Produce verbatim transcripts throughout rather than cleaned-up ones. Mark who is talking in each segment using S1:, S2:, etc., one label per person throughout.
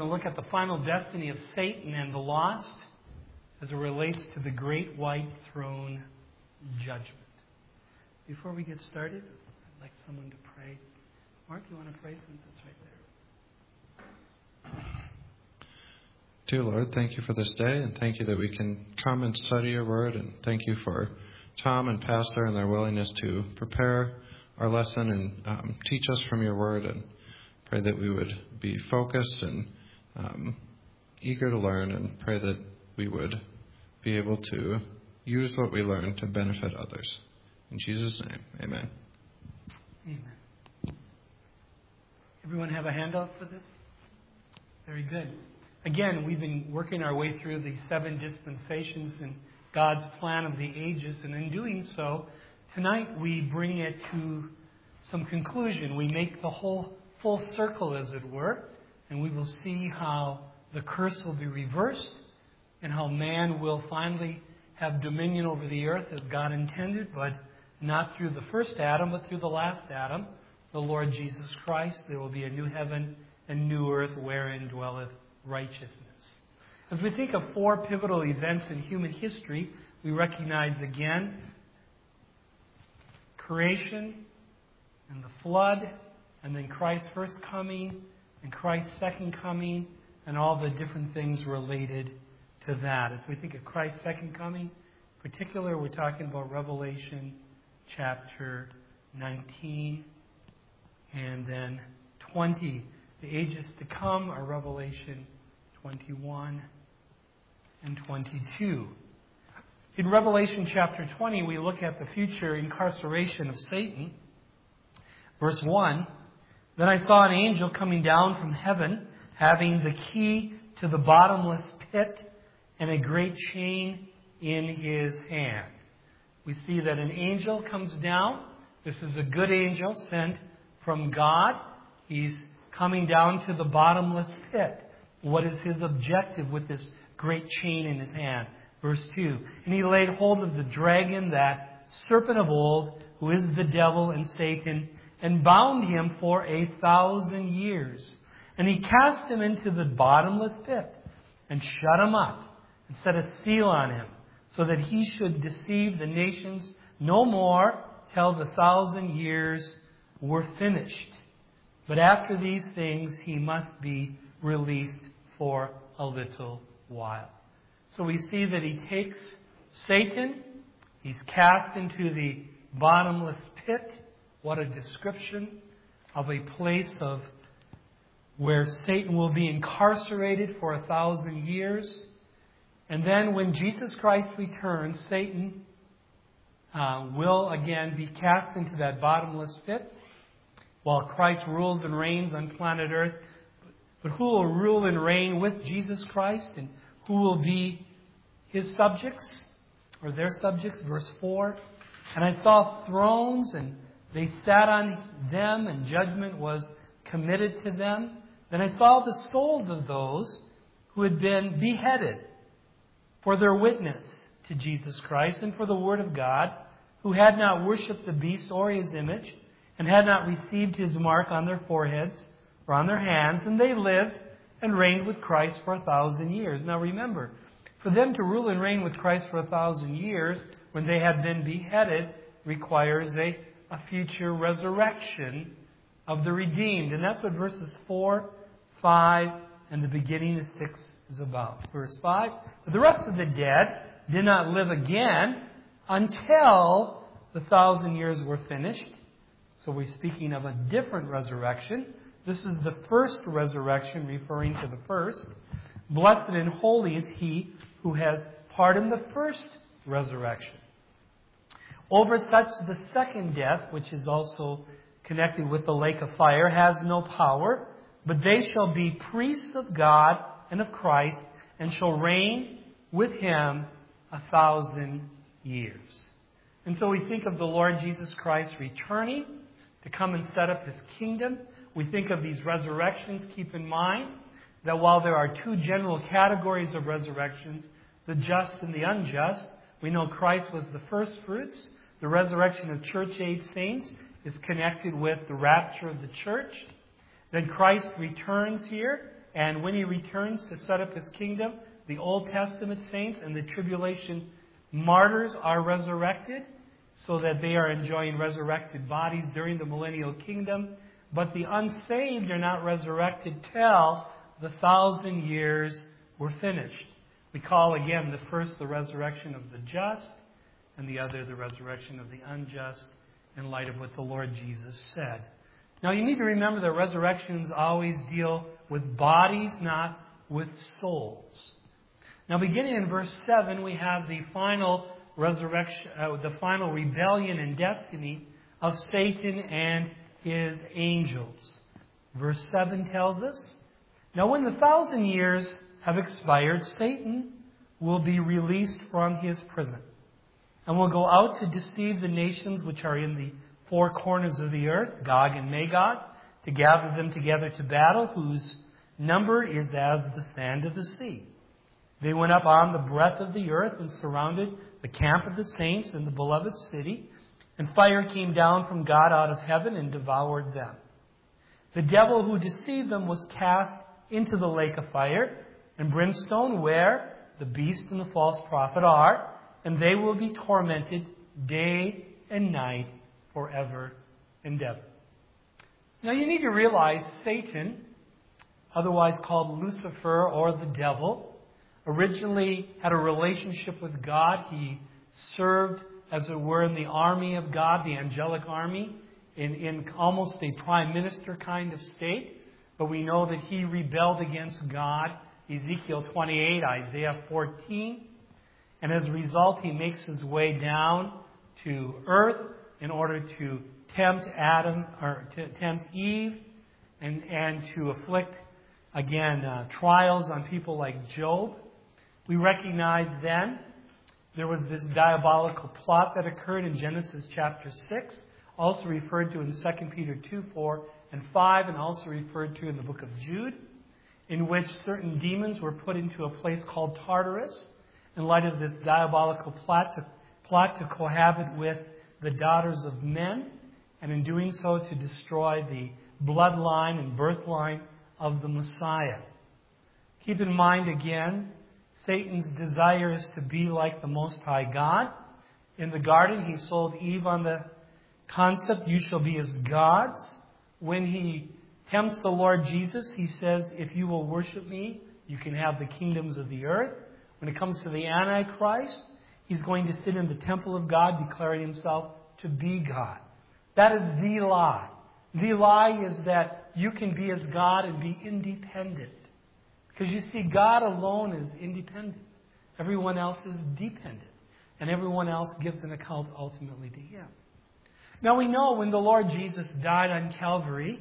S1: going to look at the final destiny of Satan and the lost as it relates to the great white throne judgment. Before we get started, I'd like someone to pray. Mark, you want to pray since it's right there?
S2: Dear Lord, thank you for this day, and thank you that we can come and study your word, and thank you for Tom and Pastor and their willingness to prepare our lesson and um, teach us from your word, and pray that we would be focused and um, eager to learn, and pray that we would be able to use what we learn to benefit others. In Jesus' name, amen.
S1: Amen. Everyone have a handout for this? Very good. Again, we've been working our way through the seven dispensations in God's plan of the ages, and in doing so, tonight we bring it to some conclusion. We make the whole full circle, as it were, and we will see how the curse will be reversed and how man will finally have dominion over the earth as God intended, but not through the first Adam, but through the last Adam, the Lord Jesus Christ. There will be a new heaven and new earth wherein dwelleth righteousness. As we think of four pivotal events in human history, we recognize again creation and the flood, and then Christ's first coming and Christ's second coming, and all the different things related to that. As we think of Christ's second coming, in particular, we're talking about Revelation chapter nineteen and then twenty. The ages to come are Revelation twenty-one and twenty-two. In Revelation chapter twenty, we look at the future incarceration of Satan. Verse one, "Then I saw an angel coming down from heaven, having the key to the bottomless pit and a great chain in his hand." We see that an angel comes down. This is a good angel sent from God. He's coming down to the bottomless pit. What is his objective with this great chain in his hand? Verse two, "And he laid hold of the dragon, that serpent of old, who is the devil and Satan, and bound him for a thousand years. And he cast him into the bottomless pit, and shut him up, and set a seal on him, so that he should deceive the nations no more till the thousand years were finished. But after these things he must be released for a little while." So we see that he takes Satan, he's cast into the bottomless pit. What a description of a place of where Satan will be incarcerated for a thousand years. And then when Jesus Christ returns, Satan uh, will again be cast into that bottomless pit while Christ rules and reigns on planet Earth. But who will rule and reign with Jesus Christ, and who will be his subjects or their subjects? Verse four, "And I saw thrones, and they sat on them, and judgment was committed to them. Then I saw the souls of those who had been beheaded for their witness to Jesus Christ and for the word of God, who had not worshipped the beast or his image, and had not received his mark on their foreheads or on their hands, and they lived and reigned with Christ for a thousand years." Now remember, for them to rule and reign with Christ for a thousand years, when they had been beheaded, requires a, a future resurrection of the redeemed. And that's what verses four, five, and the beginning of six is about. Verse five, "But the rest of the dead did not live again until the thousand years were finished." So we're speaking of a different resurrection. This is the first resurrection, referring to the first. "Blessed and holy is he who has part in the first resurrection. Over such the second death," which is also connected with the lake of fire, "has no power, but they shall be priests of God and of Christ, and shall reign with him a thousand years." And so we think of the Lord Jesus Christ returning to come and set up his kingdom. We think of these resurrections. Keep in mind that while there are two general categories of resurrections, the just and the unjust, we know Christ was the first fruits. The resurrection of church age saints is connected with the rapture of the church. Then Christ returns here And when he returns to set up his kingdom, the Old Testament saints and the tribulation martyrs are resurrected so that they are enjoying resurrected bodies during the millennial kingdom. But the unsaved are not resurrected till the thousand years were finished. We call again the first the resurrection of the just and the other the resurrection of the unjust in light of what the Lord Jesus said. Now you need to remember that resurrections always deal with bodies, not with souls. Now beginning in verse seven, we have the final resurrection, uh, the final rebellion and destiny of Satan and his angels. Verse seven tells us, "Now when the thousand years have expired, Satan will be released from his prison and will go out to deceive the nations which are in the four corners of the earth, Gog and Magog, to gather them together to battle, whose number is as the sand of the sea. They went up on the breadth of the earth and surrounded the camp of the saints in the beloved city, and fire came down from God out of heaven and devoured them. The devil who deceived them was cast into the lake of fire and brimstone, where the beast and the false prophet are, and they will be tormented day and night forever and ever." Now you need to realize Satan, otherwise called Lucifer or the devil, originally had a relationship with God. He served, as it were, in the army of God, the angelic army, in, in almost a prime minister kind of state. But we know that he rebelled against God. Ezekiel twenty-eight, Isaiah fourteen. And as a result, he makes his way down to earth in order to tempt Adam, or to tempt Eve, and, and to afflict, again, uh, trials on people like Job. We recognize then there was this diabolical plot that occurred in Genesis chapter six, also referred to in Second Peter two, four, and five, and also referred to in the book of Jude, in which certain demons were put into a place called Tartarus in light of this diabolical plot to, plot to cohabit with the daughters of men, and in doing so to destroy the bloodline and birthline of the Messiah. Keep in mind again, Satan's desire is to be like the Most High God. In the garden, he sold Eve on the concept, "You shall be as gods." When he tempts the Lord Jesus, he says, "If you will worship me, you can have the kingdoms of the earth." When it comes to the Antichrist, he's going to sit in the temple of God, declaring himself to be God. That is the lie. The lie is that you can be as God and be independent. Because you see, God alone is independent. Everyone else is dependent. And everyone else gives an account ultimately to him. Now we know when the Lord Jesus died on Calvary,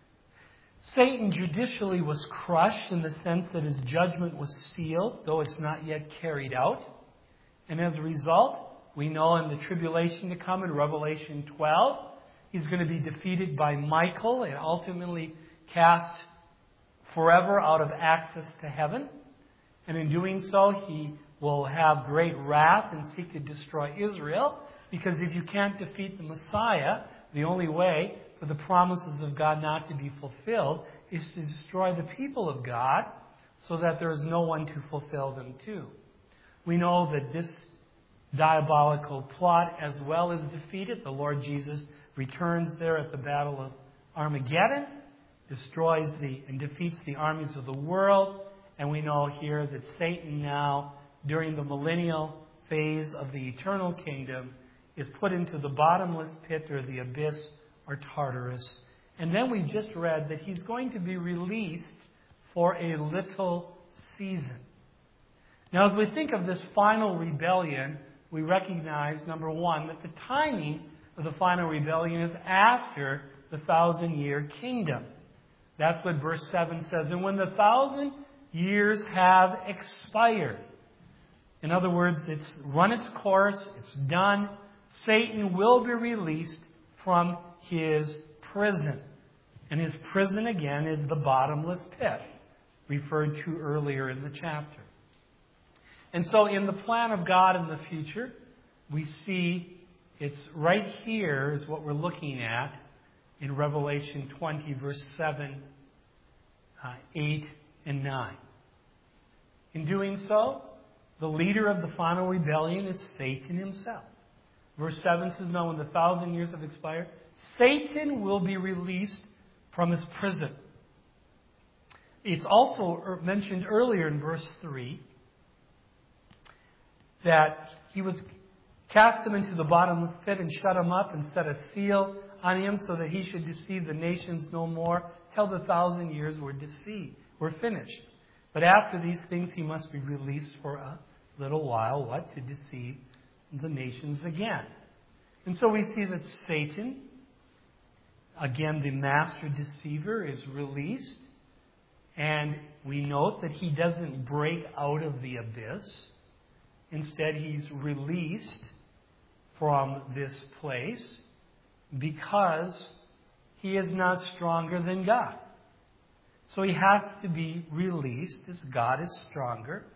S1: Satan judicially was crushed in the sense that his judgment was sealed, though it's not yet carried out. And as a result, we know in the tribulation to come in Revelation twelve, he's going to be defeated by Michael and ultimately cast forever out of access to heaven. And in doing so, he will have great wrath and seek to destroy Israel. Because if you can't defeat the Messiah, the only way for the promises of God not to be fulfilled is to destroy the people of God so that there is no one to fulfill them to. We know that this diabolical plot as well is defeated. The Lord Jesus returns there at the Battle of Armageddon, destroys the and defeats the armies of the world. And we know here that Satan now, during the millennial phase of the eternal kingdom, is put into the bottomless pit or the abyss or Tartarus. And then we just read that he's going to be released for a little season. Now, as we think of this final rebellion, we recognize, number one, that the timing of the final rebellion is after the thousand-year kingdom. That's what verse seven says. And when the thousand years have expired, in other words, it's run its course, it's done, Satan will be released from his prison. And his prison, again, is the bottomless pit, referred to earlier in the chapter. And so in the plan of God in the future, we see it's right here is what we're looking at in Revelation twenty, verse seven, uh, eight, nine. In doing so, the leader of the final rebellion is Satan himself. Verse seven says, now when the thousand years have expired, Satan will be released from his prison. It's also mentioned earlier in verse three that he was cast him into the bottomless pit and shut him up and set a seal on him so that he should deceive the nations no more till the thousand years were deceived, were finished. But after these things he must be released for a little while, what? To deceive the nations again. And so we see that Satan, again the master deceiver, is released. And we note that he doesn't break out of the abyss. Instead, he's released from this place because he is not stronger than God. So he has to be released as God is stronger.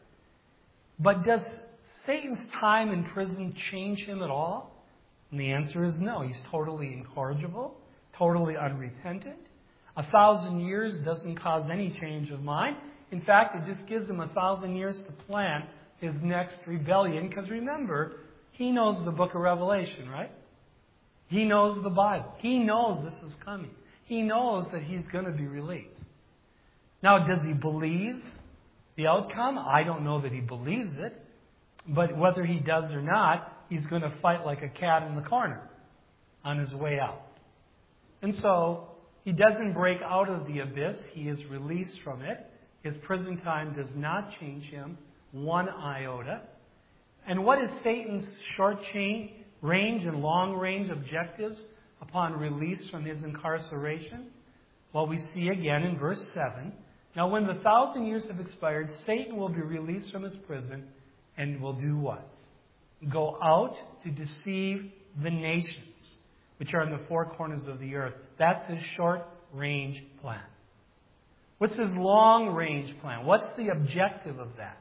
S1: But does Satan's time in prison change him at all? And the answer is no. He's totally incorrigible, totally unrepentant. A thousand years doesn't cause any change of mind. In fact, it just gives him a thousand years to plan his next rebellion. Because remember, he knows the book of Revelation, right? He knows the Bible. He knows this is coming. He knows that he's going to be released. Now, does he believe the outcome? I don't know that he believes it. But whether he does or not, he's going to fight like a cat in the corner on his way out. And so, he doesn't break out of the abyss. He is released from it. His prison time does not change him one iota. And what is Satan's short chain, range and long range objectives upon release from his incarceration? Well, we see again in verse seven. Now, when the thousand years have expired, Satan will be released from his prison and will do what? Go out to deceive the nations, which are in the four corners of the earth. That's his short-range plan. What's his long-range plan? What's the objective of that?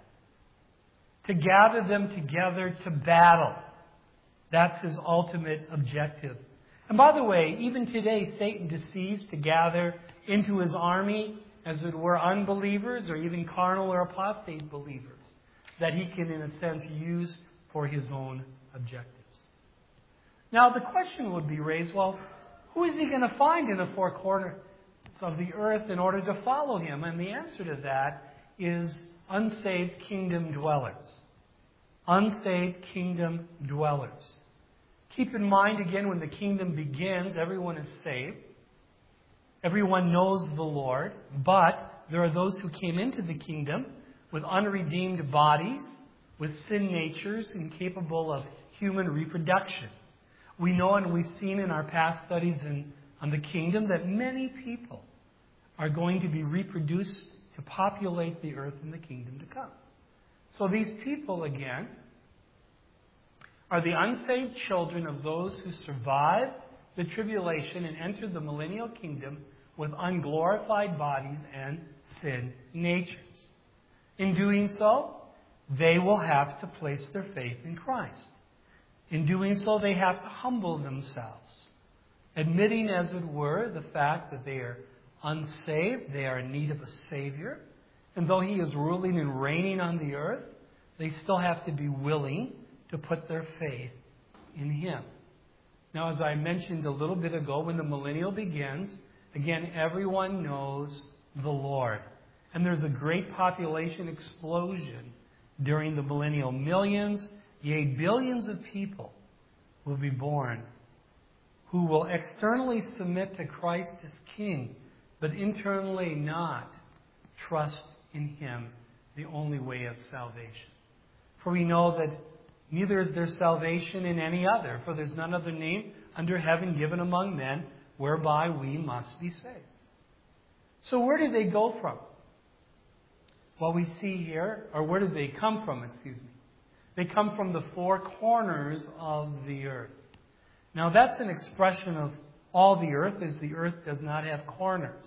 S1: To gather them together to battle. That's his ultimate objective. And by the way, even today, Satan deceives to gather into his army, as it were, unbelievers or even carnal or apostate believers that he can, in a sense, use for his own objectives. Now, the question would be raised, well, who is he going to find in the four corners of the earth in order to follow him? And the answer to that is unsaved kingdom dwellers. Unsaved kingdom dwellers. Keep in mind, again, when the kingdom begins, everyone is saved. Everyone knows the Lord. But there are those who came into the kingdom with unredeemed bodies, with sin natures incapable of human reproduction. We know and we've seen in our past studies in, on the kingdom that many people are going to be reproduced to populate the earth in the kingdom to come. So these people, again, are the unsaved children of those who survived the tribulation and entered the millennial kingdom with unglorified bodies and sin natures. In doing so, they will have to place their faith in Christ. In doing so, they have to humble themselves, admitting, as it were, the fact that they are unsaved, they are in need of a Savior, and though He is ruling and reigning on the earth, they still have to be willing to put their faith in Him. Now, as I mentioned a little bit ago, when the millennial begins, again, everyone knows the Lord. And there's a great population explosion during the millennial. Millions, yea, billions of people will be born who will externally submit to Christ as King, but internally not trust in Him, the only way of salvation. For we know that neither is there salvation in any other, for there's none other name under heaven given among men whereby we must be saved. So where did they go from? Well, we see here, or where did they come from, excuse me? They come from the four corners of the earth. Now, that's an expression of all the earth, as the earth does not have corners.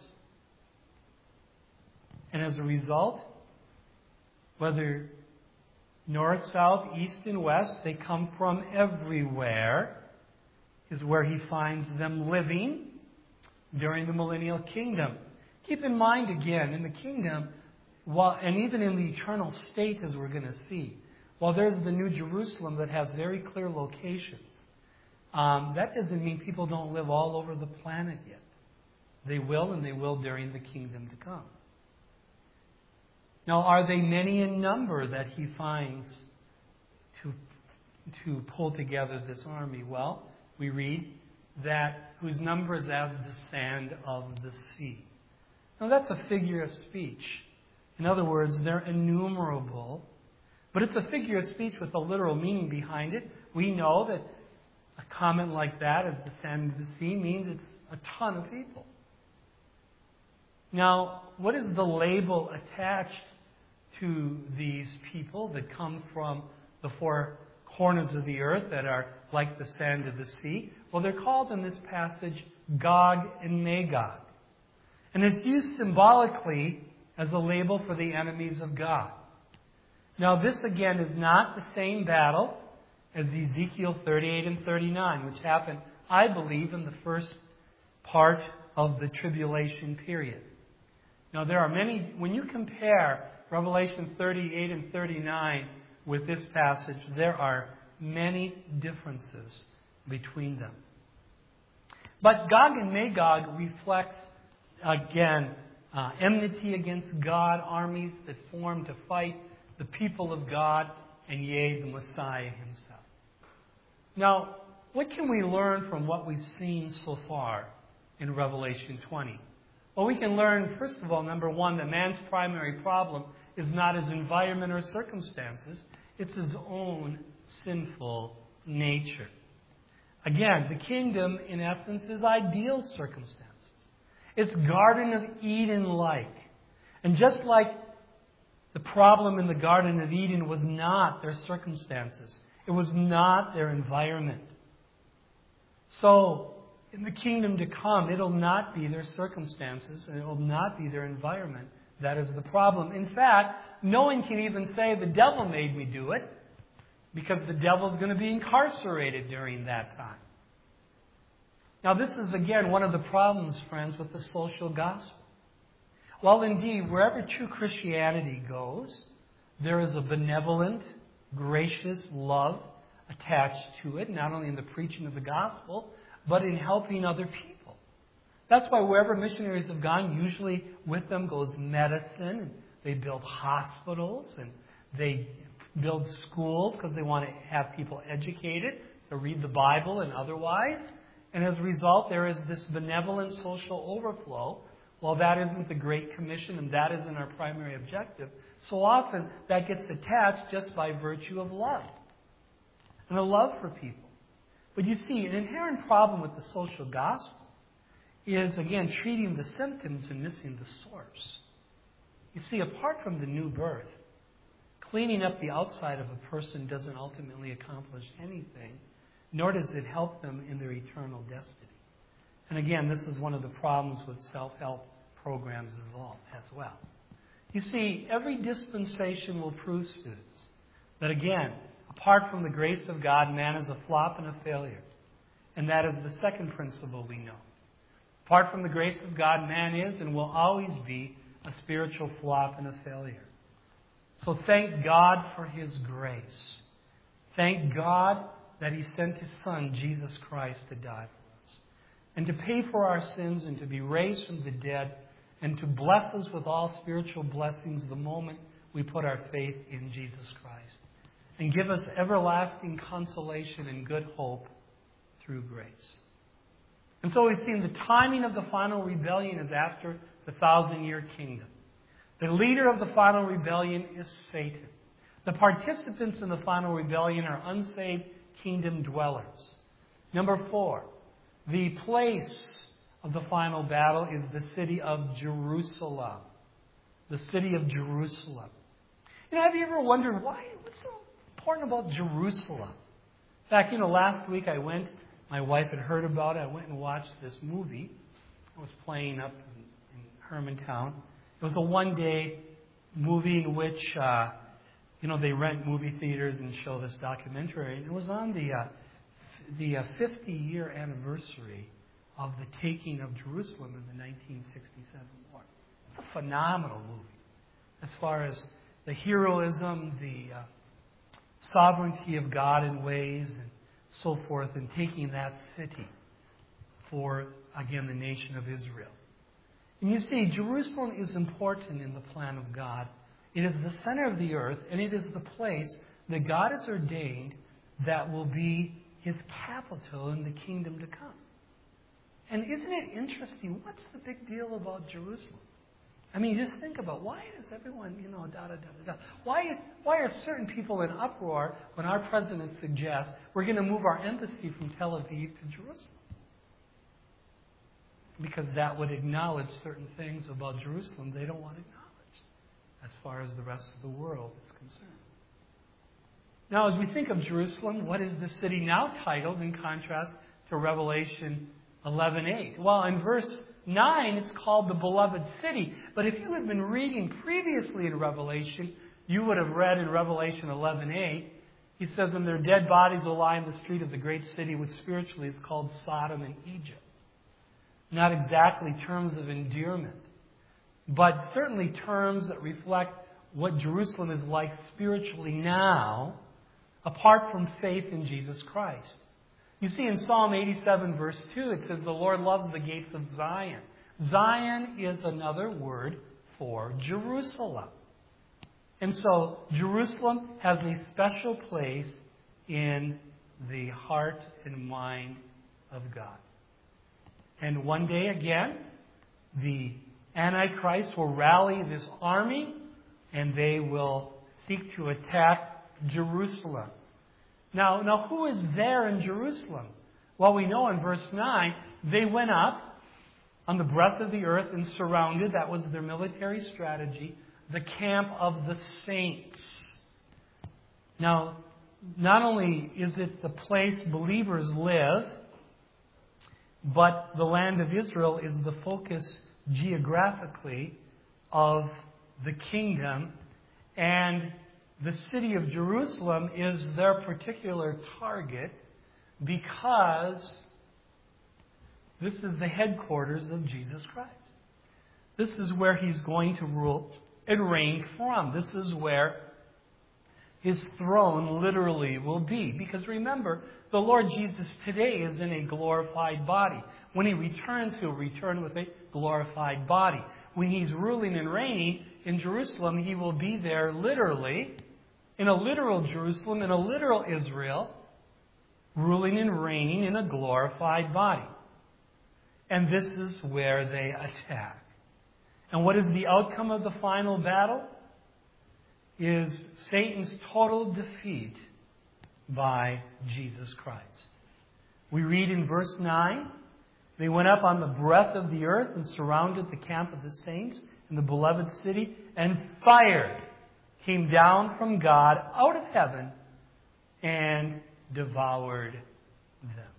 S1: And as a result, whether north, south, east, and west, they come from everywhere, is where He finds them living during the millennial kingdom. Keep in mind again, in the kingdom, while, and even in the eternal state, as we're going to see, while there's the New Jerusalem that has very clear locations, um, that doesn't mean people don't live all over the planet yet. They will, and they will during the kingdom to come. Now, are they many in number that he finds to, to pull together this army? Well, we read that whose number is as the sand of the sea. Now, that's a figure of speech. In other words, they're innumerable. But it's a figure of speech with a literal meaning behind it. We know that a comment like that, as the sand of the sea, means it's a ton of people. Now, what is the label attached to these people that come from the four corners of the earth that are like the sand of the sea? Well, they're called in this passage Gog and Magog. And it's used symbolically as a label for the enemies of God. Now, this again is not the same battle as Ezekiel thirty-eight and thirty-nine, which happened, I believe, in the first part of the tribulation period. Now, there are many, when you compare Revelation thirty-eight and thirty-nine with this passage, there are many differences between them. But Gog and Magog reflects, again, uh, enmity against God, armies that form to fight the people of God, and yea, the Messiah himself. Now, what can we learn from what we've seen so far in Revelation twenty? Well, we can learn, first of all, number one, that man's primary problem is not his environment or circumstances. It's his own sinful nature. Again, the kingdom, in essence, is ideal circumstances. It's Garden of Eden-like. And just like the problem in the Garden of Eden was not their circumstances, it was not their environment. So, in the kingdom to come, it'll not be their circumstances, and it will not be their environment. That is the problem. In fact, no one can even say the devil made me do it, because the devil's going to be incarcerated during that time. Now, this is, again, one of the problems, friends, with the social gospel. Well, indeed, wherever true Christianity goes, there is a benevolent, gracious love attached to it, not only in the preaching of the gospel, but in helping other people. That's why wherever missionaries have gone, usually with them goes medicine, and they build hospitals, and they build schools because they want to have people educated to read the Bible and otherwise. And as a result, there is this benevolent social overflow. Well, that isn't the Great Commission, and that isn't our primary objective. So often, that gets attached just by virtue of love, and a love for people. But you see, an inherent problem with the social gospel is, again, treating the symptoms and missing the source. You see, apart from the new birth, cleaning up the outside of a person doesn't ultimately accomplish anything, nor does it help them in their eternal destiny. And again, this is one of the problems with self-help programs as well. You see, every dispensation will prove, students, that again, apart from the grace of God, man is a flop and a failure. And that is the second principle we know. Apart from the grace of God, man is and will always be a spiritual flop and a failure. So thank God for His grace. Thank God that He sent His Son, Jesus Christ, to die for us, and to pay for our sins, and to be raised from the dead, and to bless us with all spiritual blessings the moment we put our faith in Jesus Christ, and give us everlasting consolation and good hope through grace. And so we've seen the timing of the final rebellion is after the thousand-year kingdom. The leader of the final rebellion is Satan. The participants in the final rebellion are unsaved kingdom dwellers. Number four, the place of the final battle is the city of Jerusalem. The city of Jerusalem. You know, have you ever wondered why? What's so important about Jerusalem? In fact, you know, last week I went, my wife had heard about it, I went and watched this movie. It was playing up in, in Hermantown. It was a one-day movie in which, uh, you know, they rent movie theaters and show this documentary. And it was on the uh, the uh, fifty-year anniversary of the taking of Jerusalem in the nineteen sixty-seven war. It's a phenomenal movie. as far as the heroism, the uh, sovereignty of God in ways, and so forth, and taking that city for, again, the nation of Israel. And you see, Jerusalem is important in the plan of God. It is the center of the earth, and it is the place that God has ordained that will be His capital in the kingdom to come. And isn't it interesting? What's the big deal about Jerusalem? I mean, just think about, why does everyone, you know, da da da da da. Why is why are certain people in uproar when our president suggests we're going to move our embassy from Tel Aviv to Jerusalem? Because that would acknowledge certain things about Jerusalem they don't want acknowledged as far as the rest of the world is concerned. Now, as we think of Jerusalem, what is the city now titled in contrast to Revelation eleven eight? Well, in verse nine, it's called the Beloved City. But if you had been reading previously in Revelation, you would have read in Revelation eleven eight, he says, and their dead bodies will lie in the street of the great city, which spiritually is called Sodom and Egypt. Not exactly terms of endearment, but certainly terms that reflect what Jerusalem is like spiritually now, apart from faith in Jesus Christ. You see, in Psalm eighty-seven, verse two, it says, the Lord loves the gates of Zion. Zion is another word for Jerusalem. And so, Jerusalem has a special place in the heart and mind of God. And one day again, the Antichrist will rally this army, and they will seek to attack Jerusalem. Now, now, who is there in Jerusalem? Well, we know in verse nine, they went up on the breadth of the earth and surrounded, that was their military strategy, the camp of the saints. Now, not only is it the place believers live, but the land of Israel is the focus geographically of the kingdom, and the city of Jerusalem is their particular target because this is the headquarters of Jesus Christ. This is where He's going to rule and reign from. This is where His throne literally will be. Because remember, the Lord Jesus today is in a glorified body. When He returns, He'll return with a glorified body. When He's ruling and reigning in Jerusalem, He will be there literally, in a literal Jerusalem, in a literal Israel, ruling and reigning in a glorified body. And this is where they attack. And what is the outcome of the final battle? Is Satan's total defeat by Jesus Christ. We read in verse nine, they went up on the breadth of the earth and surrounded the camp of the saints in the beloved city, and fire came down from God out of heaven and devoured them.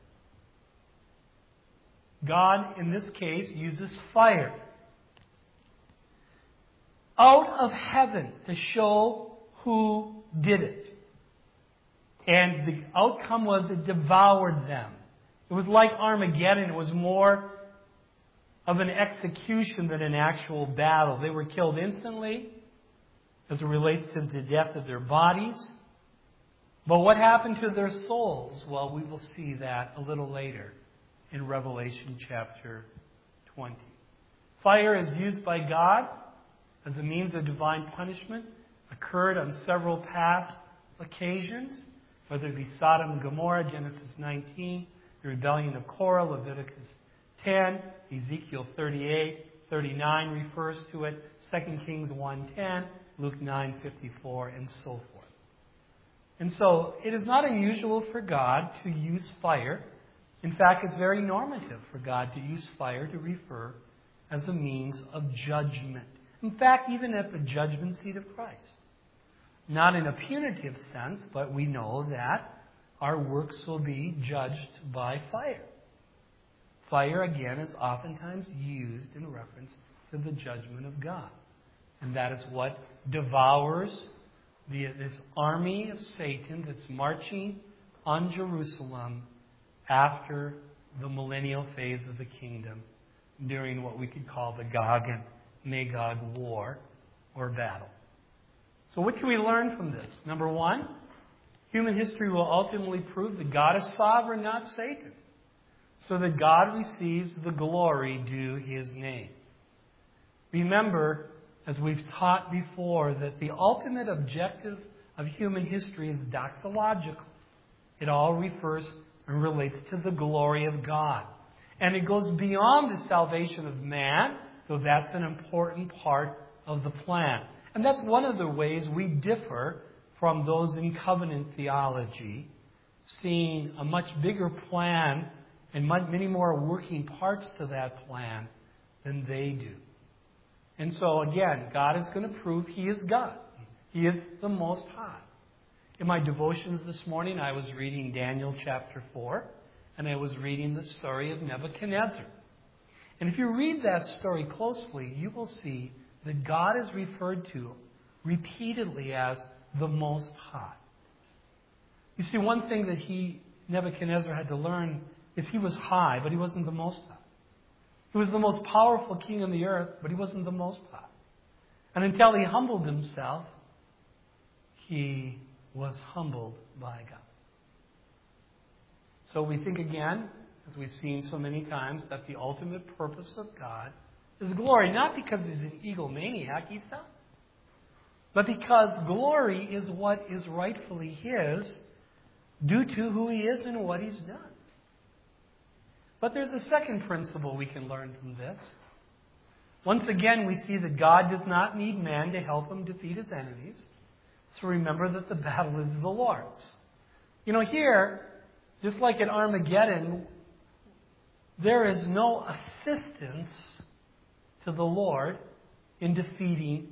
S1: God, in this case, uses fire out of heaven to show who did it. And the outcome was it devoured them. It was like Armageddon. It was more of an execution than an actual battle. They were killed instantly as it relates to the death of their bodies. But what happened to their souls? Well, we will see that a little later in Revelation chapter twenty. Fire is used by God as a means of divine punishment, occurred on several past occasions, whether it be Sodom and Gomorrah, Genesis nineteen, the rebellion of Korah, Leviticus ten, Ezekiel thirty-eight, thirty-nine refers to it, Second Kings one ten, Luke nine fifty-four, and so forth. And so, it is not unusual for God to use fire. In fact, it's very normative for God to use fire to refer as a means of judgment. In fact, even at the judgment seat of Christ. Not in a punitive sense, but we know that our works will be judged by fire. Fire, again, is oftentimes used in reference to the judgment of God. And that is what devours the, this army of Satan that's marching on Jerusalem after the millennial phase of the kingdom, during what we could call the Gog and Magog war, or battle. So what can we learn from this? Number one, human history will ultimately prove that God is sovereign, not Satan, so that God receives the glory due His name. Remember, as we've taught before, that the ultimate objective of human history is doxological. It all refers and relates to the glory of God. And it goes beyond the salvation of man, though that's an important part of the plan. And that's one of the ways we differ from those in covenant theology, seeing a much bigger plan and many more working parts to that plan than they do. And so again, God is going to prove He is God. He is the Most High. In my devotions this morning, I was reading Daniel chapter four, and I was reading the story of Nebuchadnezzar. And if you read that story closely, you will see that God is referred to repeatedly as the Most High. You see, one thing that he, Nebuchadnezzar, had to learn is he was high, but he wasn't the Most High. He was the most powerful king on the earth, but he wasn't the Most High. And until he humbled himself, he was humbled by God. So we think again, as we've seen so many times, that the ultimate purpose of God is glory. Not because He's an egomaniac, He's not. But because glory is what is rightfully His due to who He is and what He's done. But there's a second principle we can learn from this. Once again, we see that God does not need man to help Him defeat His enemies. So remember that the battle is the Lord's. You know, here, just like at Armageddon, there is no assistance to the Lord in defeating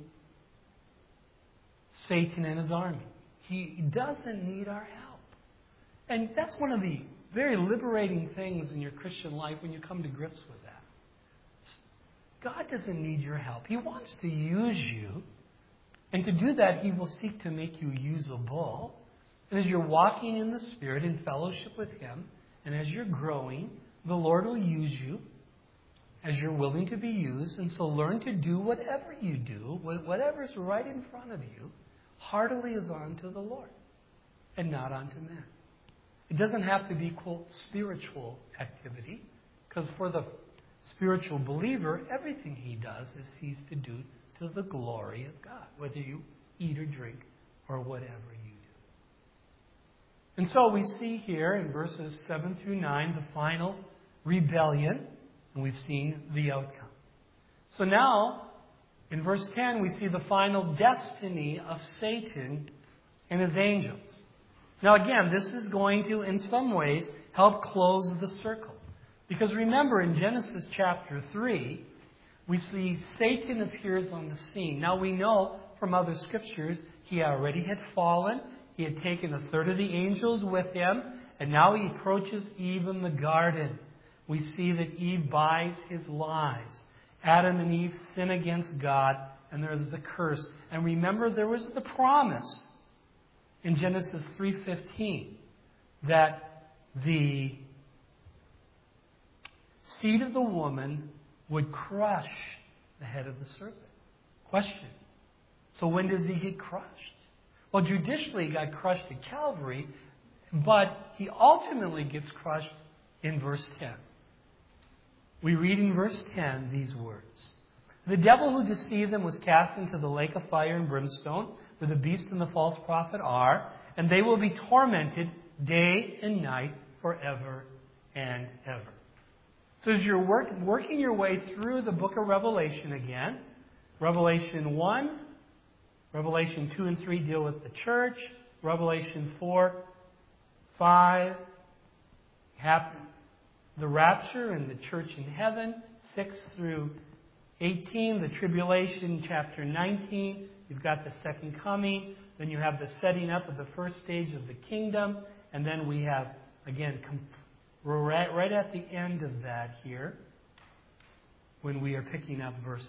S1: Satan and his army. He doesn't need our help. And that's one of the very liberating things in your Christian life when you come to grips with that. God doesn't need your help. He wants to use you. And to do that, He will seek to make you usable. And as you're walking in the Spirit in fellowship with Him, and as you're growing, the Lord will use you as you're willing to be used. And so learn to do whatever you do, whatever's right in front of you, heartily as unto the Lord and not unto men. It doesn't have to be, quote, spiritual activity, because for the spiritual believer, everything he does is he's to do to the glory of God, whether you eat or drink or whatever you do. And so we see here in verses seven through nine the final rebellion, and we've seen the outcome. So now, in verse ten, we see the final destiny of Satan and his angels. Now again, this is going to, in some ways, help close the circle. Because remember, in Genesis chapter three, we see Satan appears on the scene. Now we know from other scriptures he already had fallen. He had taken a third of the angels with him. And now he approaches Eve in the garden. We see that Eve buys his lies. Adam and Eve sin against God, and there's the curse. And remember, there was the promise in Genesis three fifteen that the seed of the woman would crush the head of the serpent. Question. So when does he get crushed? Well, judicially he got crushed at Calvary, but he ultimately gets crushed in verse ten. We read in verse ten these words. The devil who deceived them was cast into the lake of fire and brimstone, where the beast and the false prophet are, and they will be tormented day and night forever and ever. So as you're work, working your way through the book of Revelation again, Revelation one, Revelation two and three deal with the church, Revelation four, five, happen, the rapture and the church in heaven, six through eighteen, the tribulation, chapter nineteen, you've got the second coming, then you have the setting up of the first stage of the kingdom, and then we have, again, complete. We're right, right at the end of that here when we are picking up verse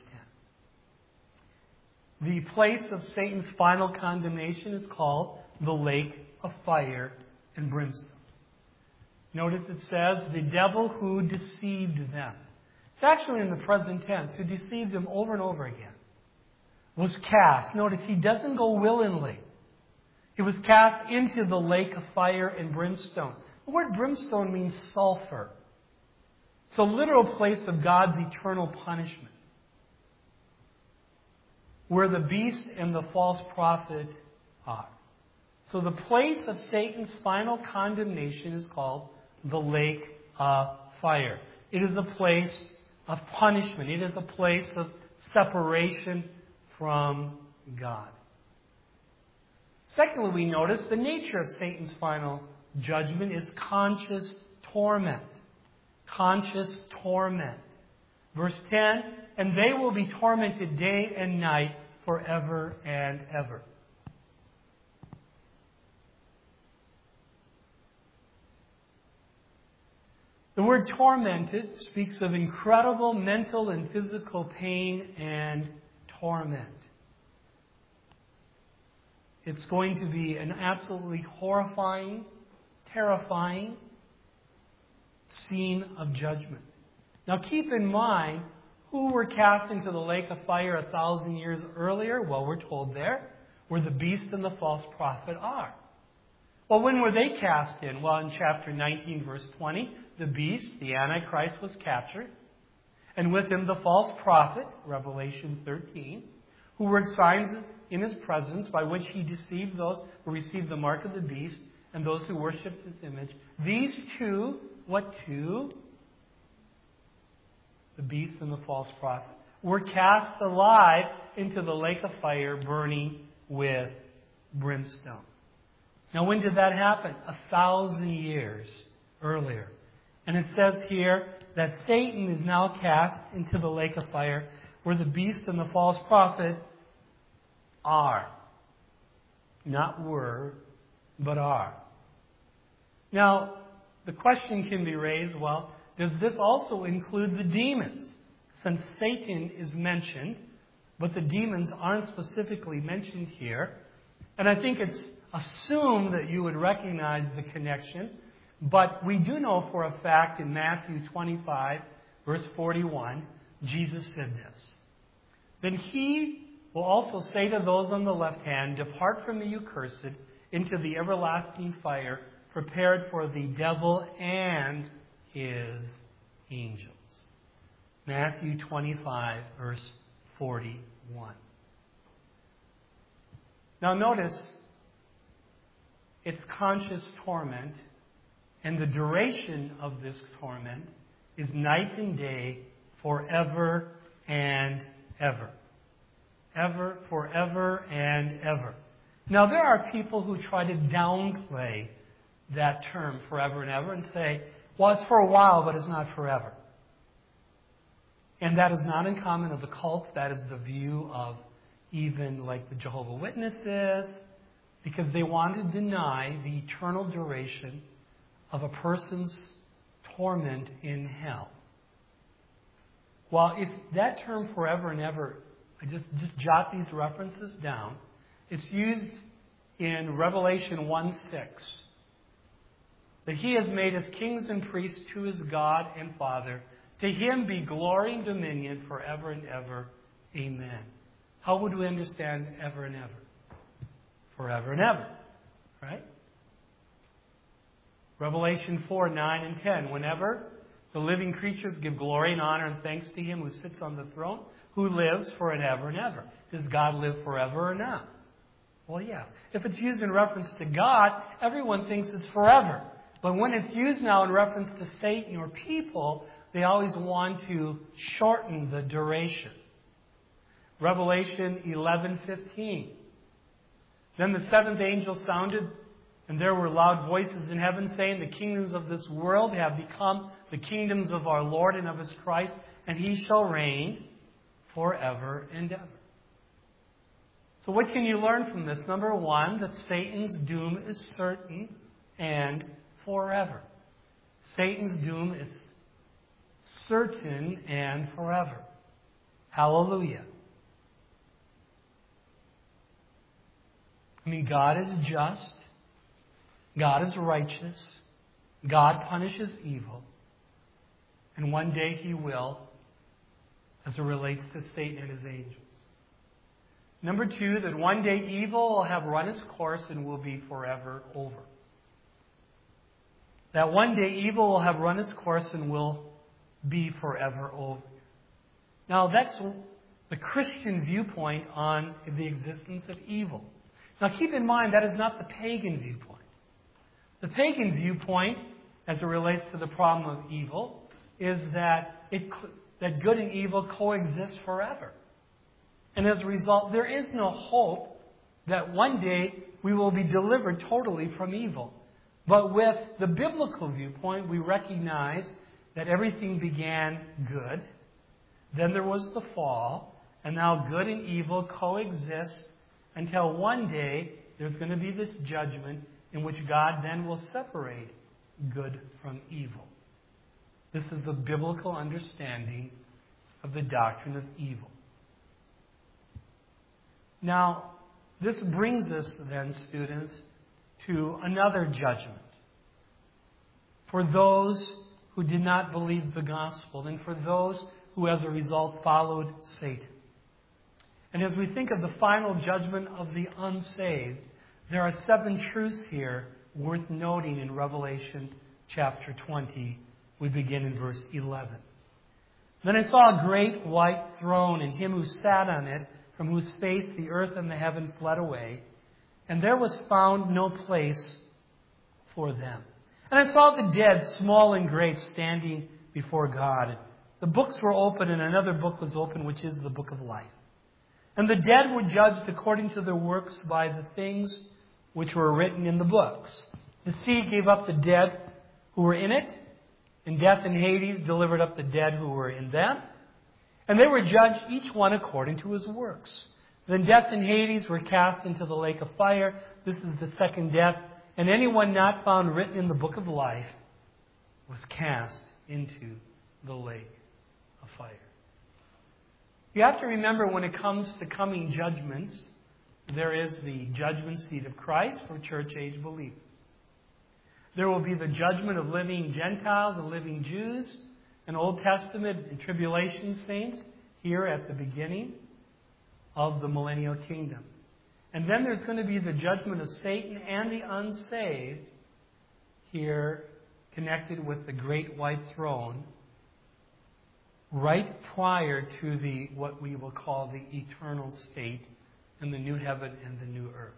S1: ten. The place of Satan's final condemnation is called the lake of fire and brimstone. Notice it says, the devil who deceived them. It's actually in the present tense, who deceived them over and over again. was cast. Notice he doesn't go willingly. He was cast into the lake of fire and brimstone. The word brimstone means sulfur. It's a literal place of God's eternal punishment, where the beast and the false prophet are. So the place of Satan's final condemnation is called the lake of fire. It is a place of punishment. It is a place of separation from God. Secondly, we notice the nature of Satan's final judgment is conscious torment. Conscious torment. Verse ten, and they will be tormented day and night forever and ever. The word tormented speaks of incredible mental and physical pain and torment. It's going to be an absolutely horrifying, terrifying scene of judgment. Now keep in mind, who were cast into the lake of fire a thousand years earlier? Well, we're told there, where the beast and the false prophet are. Well, when were they cast in? Well, in chapter nineteen, verse twenty, the beast, the Antichrist, was captured. And with him the false prophet, Revelation thirteen, who were signs in his presence by which he deceived those who received the mark of the beast and those who worshipped his image. These two, what two? The beast and the false prophet, were cast alive into the lake of fire burning with brimstone. Now, when did that happen? A thousand years earlier. And it says here that Satan is now cast into the lake of fire where the beast and the false prophet are. Not were, but are. Now, the question can be raised, well, does this also include the demons? Since Satan is mentioned, but the demons aren't specifically mentioned here. And I think it's assumed that you would recognize the connection. But we do know for a fact in Matthew twenty-five, verse forty-one, Jesus said this. Then he will also say to those on the left hand, depart from me, you cursed, into the everlasting fire, prepared for the devil and his angels. Matthew twenty-five, verse forty-one. Now notice, it's conscious torment, and the duration of this torment is night and day, forever and ever. Ever, forever and ever. Now there are people who try to downplay that term, forever and ever, and say, well, it's for a while, but it's not forever. And that is not uncommon of the cults. That is the view of even like the Jehovah's Witnesses, because they want to deny the eternal duration of a person's torment in hell. Well, if that term forever and ever, I just, just jot these references down. It's used in Revelation one six. That he has made us kings and priests to his God and Father. To him be glory and dominion forever and ever. Amen. How would we understand ever and ever? Forever and ever. Right? Revelation four, nine, and ten. Whenever the living creatures give glory and honor and thanks to him who sits on the throne, who lives for an ever and ever. Does God live forever or not? Well, yeah. If it's used in reference to God, everyone thinks it's forever. But when it's used now in reference to Satan or people, they always want to shorten the duration. Revelation eleven fifteen. Then the seventh angel sounded, and there were loud voices in heaven saying, the kingdoms of this world have become the kingdoms of our Lord and of his Christ, and he shall reign forever and ever. So what can you learn from this? Number one, that Satan's doom is certain and forever. Satan's doom is certain and forever. Hallelujah. I mean, God is just. God is righteous. God punishes evil. And one day he will, as it relates to Satan and his angels. Number two, that one day evil will have run its course and will be forever over. That one day evil will have run its course and will be forever over. Now, that's the Christian viewpoint on the existence of evil. Now, keep in mind, that is not the pagan viewpoint. The pagan viewpoint, as it relates to the problem of evil, is that it, that good and evil coexist forever. And as a result, there is no hope that one day we will be delivered totally from evil. But with the biblical viewpoint, we recognize that everything began good. Then there was the fall. And now good and evil coexist until one day there's going to be this judgment in which God then will separate good from evil. This is the biblical understanding of the doctrine of evil. Now, this brings us then, students, to another judgment for those who did not believe the gospel and for those who, as a result, followed Satan. And as we think of the final judgment of the unsaved, there are seven truths here worth noting in Revelation chapter twenty. We begin in verse eleven. Then I saw a great white throne, and him who sat on it, from whose face the earth and the heaven fled away, and there was found no place for them. And I saw the dead, small and great, standing before God. The books were open, and another book was open, which is the book of life. And the dead were judged according to their works by the things which were written in the books. The sea gave up the dead who were in it, and death and Hades delivered up the dead who were in them. And they were judged, each one according to his works. Then death and Hades were cast into the lake of fire. This is the second death. And anyone not found written in the book of life was cast into the lake of fire. You have to remember, when it comes to coming judgments, there is the judgment seat of Christ for church-age believers. There will be the judgment of living Gentiles and living Jews and Old Testament and tribulation saints here at the beginning of the millennial kingdom. And then there's going to be the judgment of Satan and the unsaved here connected with the great white throne right prior to the what we will call the eternal state in the new heaven and the new earth.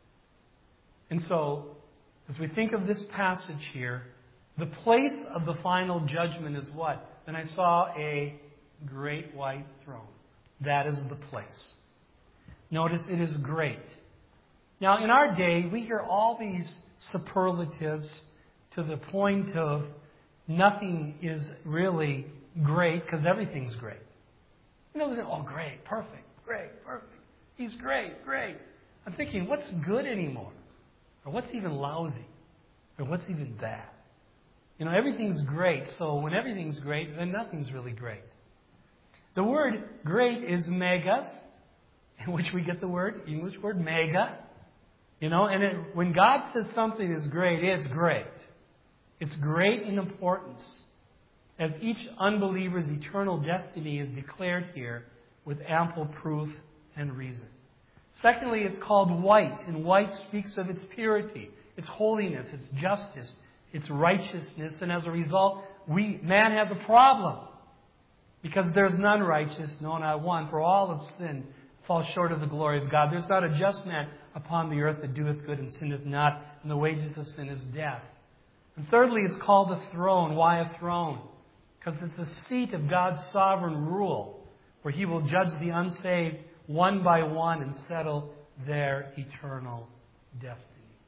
S1: And so, as we think of this passage here, the place of the final judgment is what? Then I saw a great white throne. That is the place. Notice it is great. Now, in our day, we hear all these superlatives to the point of nothing is really great because everything's great. You know, they say, oh, great, perfect, great, perfect. He's great, great. I'm thinking, what's good anymore? Or what's even lousy? Or what's even bad? You know, everything's great. So when everything's great, then nothing's really great. The word great is megas, in which we get the word, English word mega. You know, and it, when God says something is great, it's great. It's great in importance, as each unbeliever's eternal destiny is declared here with ample proof and reason. Secondly, it's called white, and white speaks of its purity, its holiness, its justice, its righteousness, and as a result, we man has a problem, because there's none righteous, no, not one, for all have sinned, fall short of the glory of God. There's not a just man upon the earth that doeth good and sinneth not, and the wages of sin is death. And thirdly, it's called a throne. Why a throne? Because it's the seat of God's sovereign rule, where He will judge the unsaved one by one and settle their eternal destinies.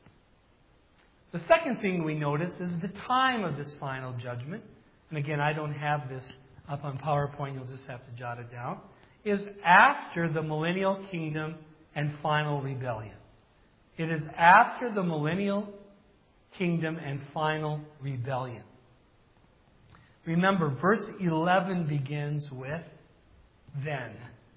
S1: The second thing we notice is the time of this final judgment. And again, I don't have this up on PowerPoint. You'll just have to jot it down. Is after the millennial kingdom and final rebellion. It is after the millennial kingdom and final rebellion. Remember, verse eleven begins with then.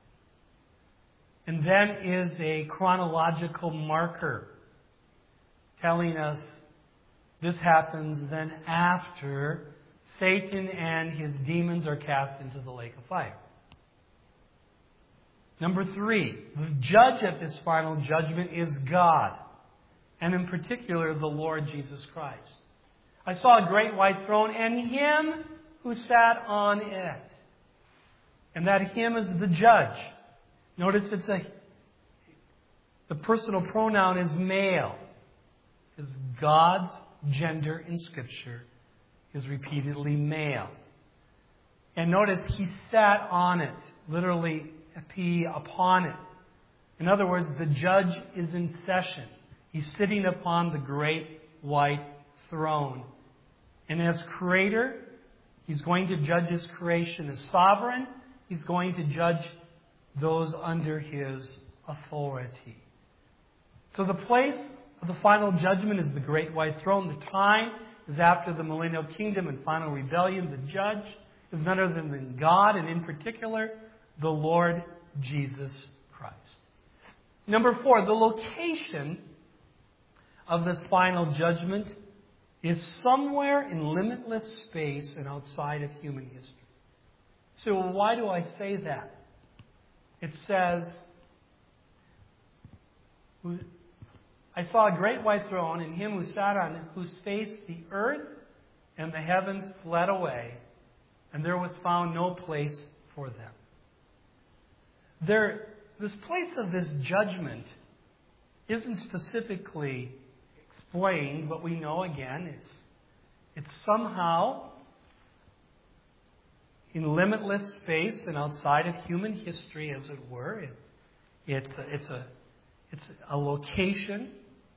S1: And then is a chronological marker telling us this happens then after Satan and his demons are cast into the lake of fire. Number three, the judge at this final judgment is God, and in particular, the Lord Jesus Christ. I saw a great white throne and Him who sat on it. And that Him is the judge. Notice it's a, the personal pronoun is male. Because God's gender in Scripture is repeatedly male. And notice He sat on it. Literally, epi, upon it. In other words, the judge is in session. He's sitting upon the great white throne. And as creator, He's going to judge His creation. As sovereign, He's going to judge those under His authority. So the place of the final judgment is the great white throne. The time is after the millennial kingdom and final rebellion. The judge is none other than God, and in particular, the Lord Jesus Christ. Number four, the location of this final judgment is somewhere in limitless space and outside of human history. So why do I say that? It says, I saw a great white throne and Him who sat on it, whose face the earth and the heavens fled away, and there was found no place for them. There, this place of this judgment isn't specifically explained, but we know again it's it's somehow in limitless space and outside of human history, as it were. It, it, it's a it's a location,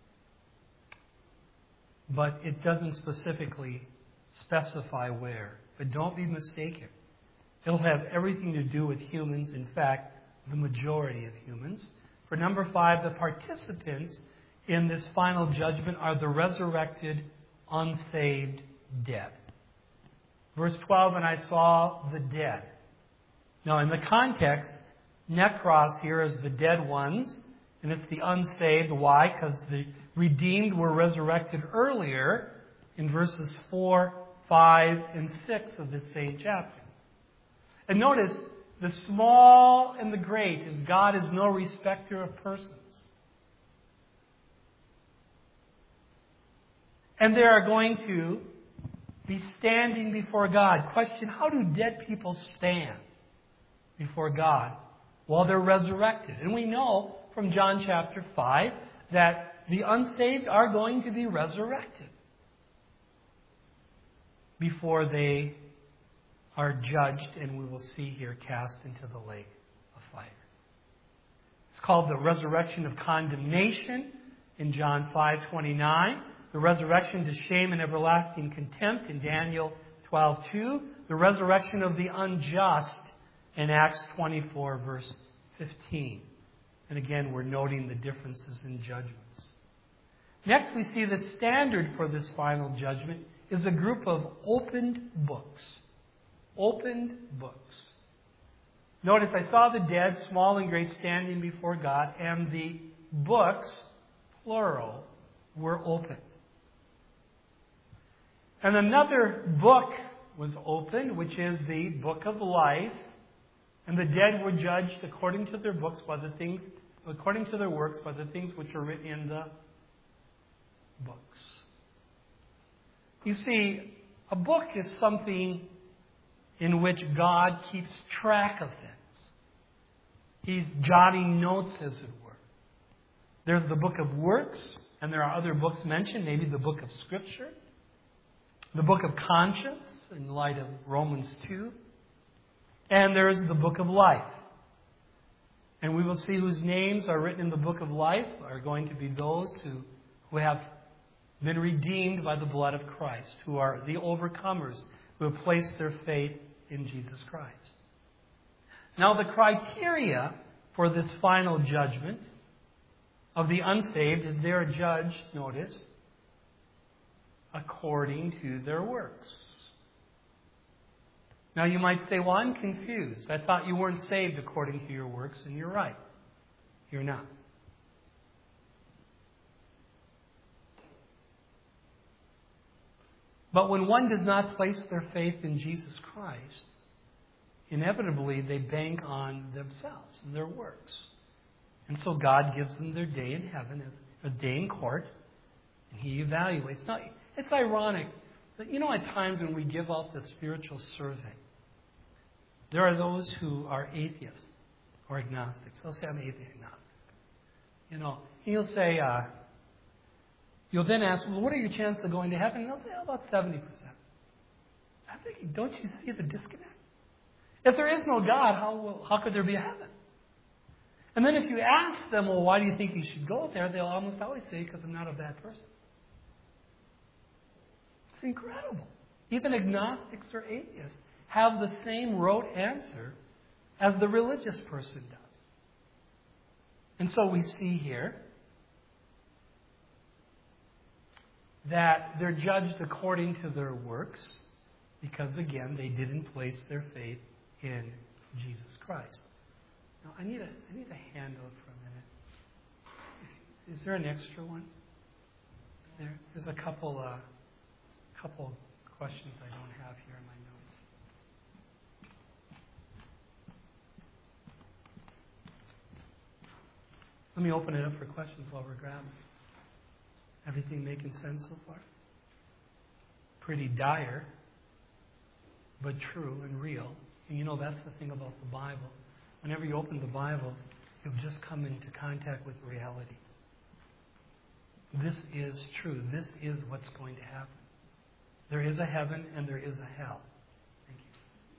S1: but it doesn't specifically specify where. But don't be mistaken. It'll have everything to do with humans. In fact, the majority of humans. For number five, the participants in this final judgment are the resurrected, unsaved dead. Verse twelve, and I saw the dead. Now, in the context, nekros here is the dead ones, and it's the unsaved. Why? Because the redeemed were resurrected earlier in verses four, five, and six of this same chapter. And notice, the small and the great, as God is no respecter of persons. And they are going to be standing before God. Question, how do dead people stand before God while they're resurrected? And we know from John chapter five that the unsaved are going to be resurrected before they are judged, and we will see here cast into the lake of fire. It's called the resurrection of condemnation in John five twenty-nine. The resurrection to shame and everlasting contempt in Daniel twelve two. The resurrection of the unjust in Acts twenty-four, verse fifteen. And again, we're noting the differences in judgments. Next, we see the standard for this final judgment is a group of opened books. Opened books. Notice, I saw the dead, small and great, standing before God, and the books, plural, were opened. And another book was opened, which is the book of life. And the dead were judged according to their books by the things, according to their works, by the things which are written in the books. You see, a book is something in which God keeps track of things. He's jotting notes, as it were. There's the book of works, and there are other books mentioned, maybe the book of Scripture. The book of conscience, in light of Romans two. And there is the book of life. And we will see whose names are written in the book of life are going to be those who, who have been redeemed by the blood of Christ, who are the overcomers, who have placed their faith in Jesus Christ. Now, the criteria for this final judgment of the unsaved is they are judged, notice, according to their works. Now you might say, well, I'm confused. I thought you weren't saved according to your works, and you're right. You're not. But when one does not place their faith in Jesus Christ, inevitably they bank on themselves and their works. And so God gives them their day in heaven, as a day in court, and He evaluates. Now, it's ironic that, you know, at times when we give out the spiritual survey, there are those who are atheists or agnostics. They'll say, I'm atheist agnostic. You know, he'll say, uh, you'll then ask, well, what are your chances of going to heaven? And they'll say, oh, about seventy percent. I'm thinking, don't you see the disconnect? If there is no God, how will, how could there be a heaven? And then if you ask them, well, why do you think you should go there? They'll almost always say, because I'm not a bad person. It's incredible. Even agnostics or atheists have the same rote answer as the religious person does. And so we see here that they're judged according to their works because, again, they didn't place their faith in Jesus Christ. Now, I need a, I need a handout for a minute. Is, is there an extra one? There, there's a couple, uh, couple questions I don't have here in my notes. Let me open it up for questions while we're grabbing. Everything making sense so far? Pretty dire, but true and real. And you know, that's the thing about the Bible. Whenever you open the Bible, you'll just come into contact with reality. This is true. This is what's going to happen. There is a heaven and there is a hell. Thank you.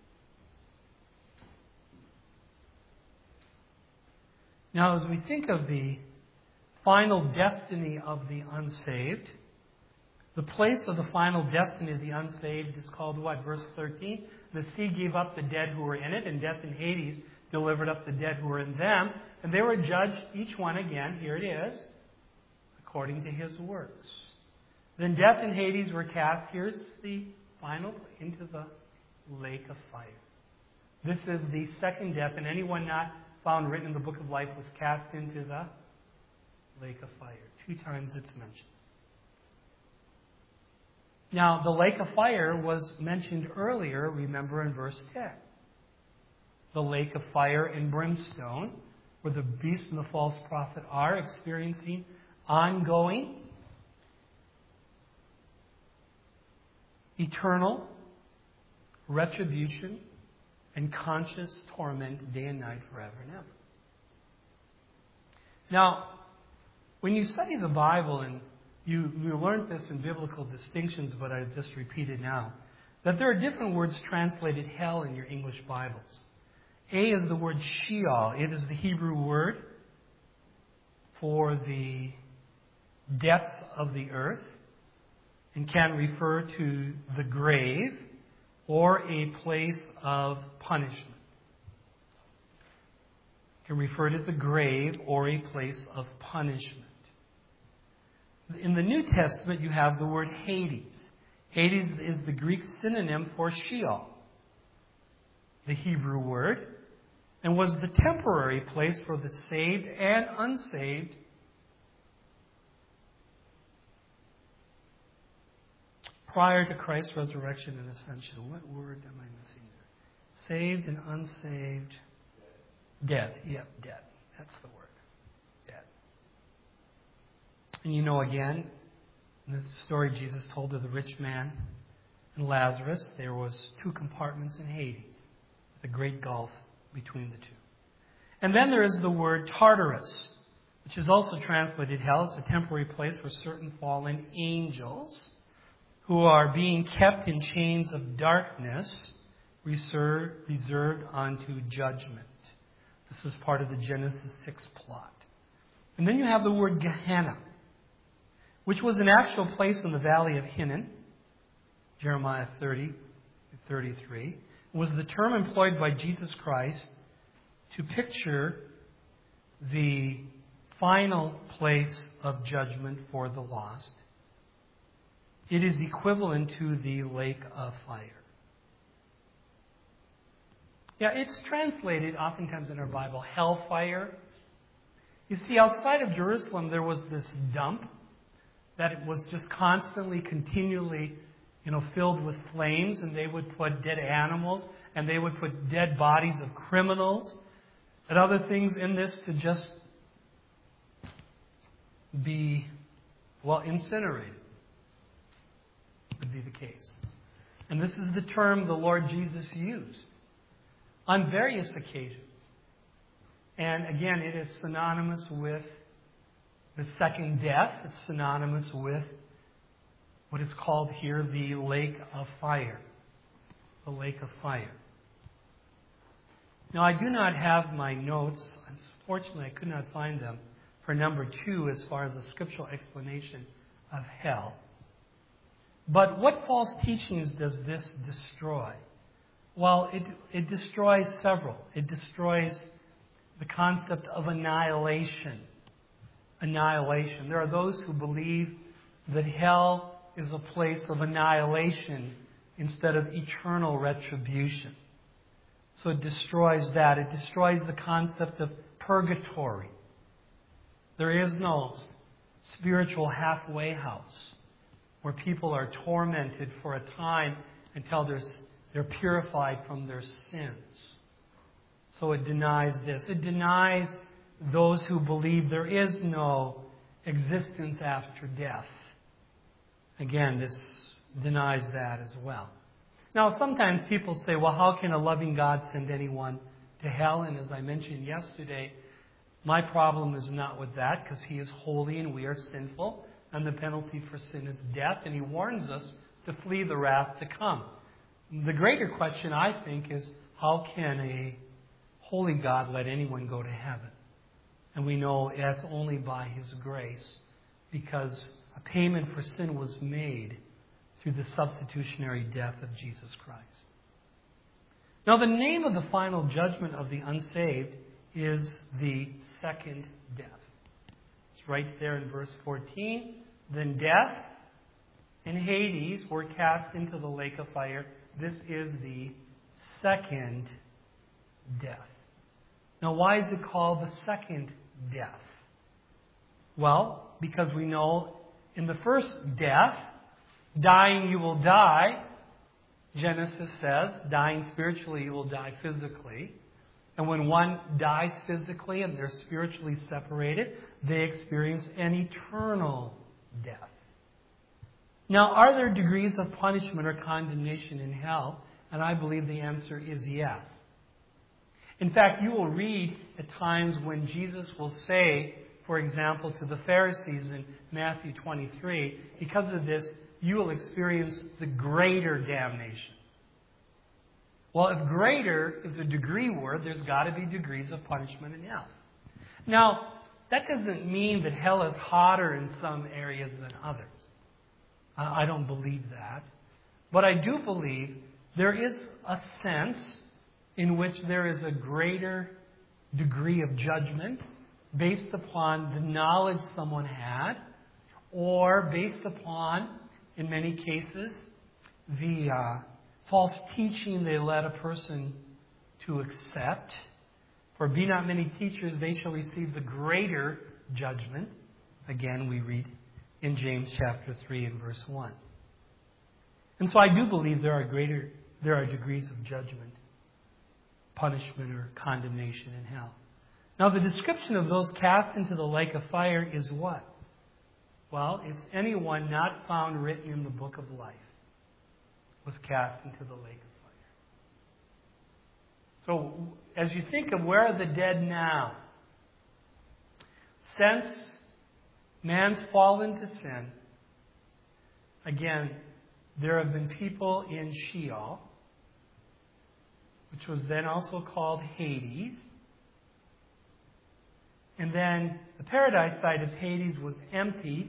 S1: Now, as we think of the final destiny of the unsaved, the place of the final destiny of the unsaved is called what? Verse thirteen. The sea gave up the dead who were in it, and death and Hades delivered up the dead who were in them. And they were judged, each one again, here it is, according to his works. Then death and Hades were cast, here's the final, into the lake of fire. This is the second death, and anyone not found written in the book of life was cast into the lake of fire. Two times it's mentioned. Now, the lake of fire was mentioned earlier, remember, in verse ten. The lake of fire and brimstone, where the beast and the false prophet are experiencing ongoing, eternal retribution and conscious torment day and night forever and ever. Now, when you study the Bible, and you, you learned this in biblical distinctions, but I just repeat it now, that there are different words translated hell in your English Bibles. A is the word Sheol. It is the Hebrew word for the depths of the earth and can refer to the grave or a place of punishment. It can refer to the grave or a place of punishment. In the New Testament, you have the word Hades. Hades is the Greek synonym for Sheol, the Hebrew word, and was the temporary place for the saved and unsaved prior to Christ's resurrection and ascension. What word am I missing there? Saved and unsaved. Dead. Yep, dead. That's the word. Dead. And you know, again, in the story Jesus told of the rich man and Lazarus, there was two compartments in Hades, the great gulf between the two. And then there is the word Tartarus, which is also translated hell. It's a temporary place for certain fallen angels who are being kept in chains of darkness, reserved, reserved unto judgment. This is part of the Genesis six plot. And then you have the word Gehenna, which was an actual place in the valley of Hinnom, Jeremiah thirty, thirty-three. It was the term employed by Jesus Christ to picture the final place of judgment for the lost. It is equivalent to the lake of fire. Yeah, it's translated oftentimes in our Bible, hellfire. You see, outside of Jerusalem, there was this dump that it was just constantly, continually you know, filled with flames, and they would put dead animals, and they would put dead bodies of criminals and other things in this to just be, well, incinerated, would be the case. And this is the term the Lord Jesus used on various occasions. And again, it is synonymous with the second death. It's synonymous with what is called here the lake of fire. The lake of fire. Now, I do not have my notes. Unfortunately, I could not find them for number two as far as a scriptural explanation of hell. But what false teachings does this destroy? Well, it, it destroys several. It destroys the concept of annihilation. Annihilation. There are those who believe that hell is a place of annihilation instead of eternal retribution. So it destroys that. It destroys the concept of purgatory. There is no spiritual halfway house where people are tormented for a time until they're, they're purified from their sins. So it denies this. It denies those who believe there is no existence after death. Again, this denies that as well. Now, sometimes people say, well, how can a loving God send anyone to hell? And as I mentioned yesterday, my problem is not with that, because He is holy and we are sinful, and the penalty for sin is death, and He warns us to flee the wrath to come. The greater question, I think, is how can a holy God let anyone go to heaven? And we know that's only by His grace, because a payment for sin was made through the substitutionary death of Jesus Christ. Now, the name of the final judgment of the unsaved is the second death. It's right there in verse fourteen. Then death and Hades were cast into the lake of fire. This is the second death. Now, why is it called the second death? Well, because we know in the first death, dying you will die. Genesis says, dying spiritually you will die physically. And when one dies physically and they're spiritually separated, they experience an eternal death. Now, are there degrees of punishment or condemnation in hell? And I believe the answer is yes. In fact, you will read at times when Jesus will say, for example, to the Pharisees in Matthew twenty-three, because of this, you will experience the greater damnation. Well, if greater is a degree word, there's got to be degrees of punishment in hell. Now, that doesn't mean that hell is hotter in some areas than others. I don't believe that. But I do believe there is a sense in which there is a greater degree of judgment based upon the knowledge someone had, or based upon, in many cases, the uh, false teaching they led a person to accept. For be not many teachers, they shall receive the greater judgment. Again, we read in James chapter three and verse one. And so I do believe there are greater, there are degrees of judgment, punishment, or condemnation in hell. Now, the description of those cast into the lake of fire is what? Well, it's anyone not found written in the book of life was cast into the lake of fire. So, as you think of where are the dead now, since man's fallen to sin, again, there have been people in Sheol, which was then also called Hades. And then the paradise side of Hades was empty.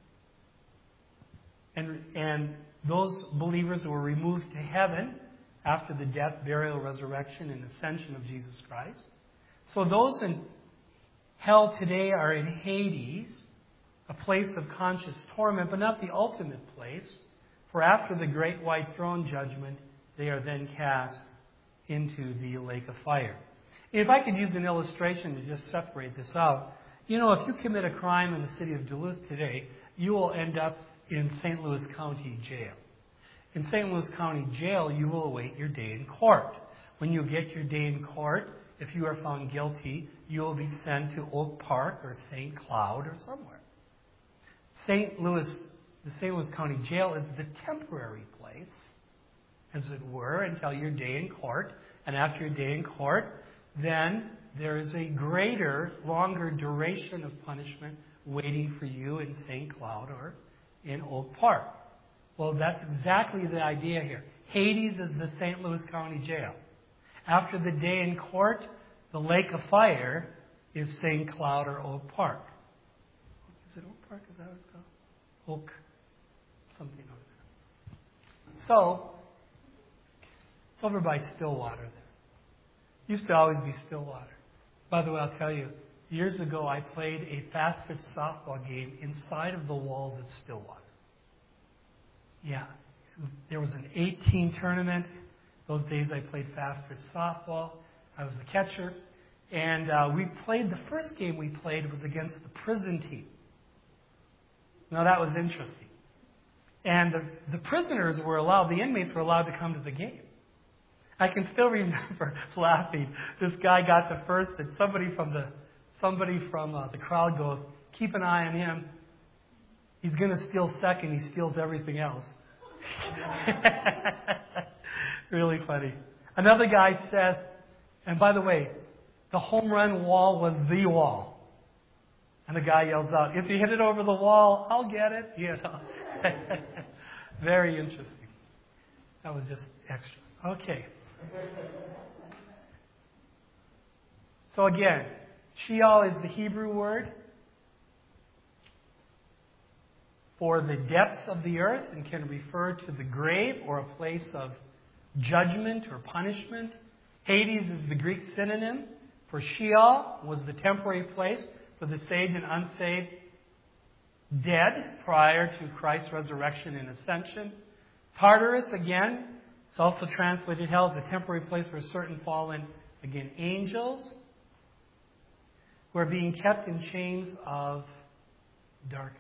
S1: And, and those believers were removed to heaven after the death, burial, resurrection, and ascension of Jesus Christ. So those in hell today are in Hades, a place of conscious torment, but not the ultimate place. For after the great white throne judgment, they are then cast into the lake of fire. If I could use an illustration to just separate this out, you know, if you commit a crime in the city of Duluth today, you will end up in Saint Louis County Jail. in Saint Louis County Jail, you will await your day in court. When you get your day in court, if you are found guilty, you will be sent to Oak Park or Saint Cloud or somewhere. Saint Louis, the Saint Louis County Jail is the temporary place, as it were, until your day in court. And after your day in court, then there is a greater, longer duration of punishment waiting for you in Saint Cloud or in Oak Park. Well, that's exactly the idea here. Hades is the Saint Louis County Jail. After the day in court, the lake of fire is Saint Cloud or Oak Park. Is it Oak Park? Is that what it's called? Oak something over there. So, it's over by Stillwater there. Used to always be Stillwater. By the way, I'll tell you, years ago I played a fast-pitch softball game inside of the walls of Stillwater. Yeah. There was an eight-team tournament. Those days I played fast-pitch softball. I was the catcher. And uh, we played, the first game we played was against the prison team. Now that was interesting. And the, the prisoners were allowed, the inmates were allowed to come to the game. I can still remember laughing. This guy got the first, and somebody from the somebody from uh, the crowd goes, "Keep an eye on him. He's going to steal second. He steals everything else." Really funny. Another guy says, and by the way, the home run wall was the wall. And the guy yells out, "If you hit it over the wall, I'll get it." You know. Very interesting. That was just extra. Okay. So again, Sheol is the Hebrew word for the depths of the earth and can refer to the grave or a place of judgment or punishment. Hades is the Greek synonym for Sheol, was the temporary place for the saved and unsaved dead prior to Christ's resurrection and ascension. Tartarus, again, it's also translated hell as a temporary place for certain fallen, again, angels who are being kept in chains of darkness.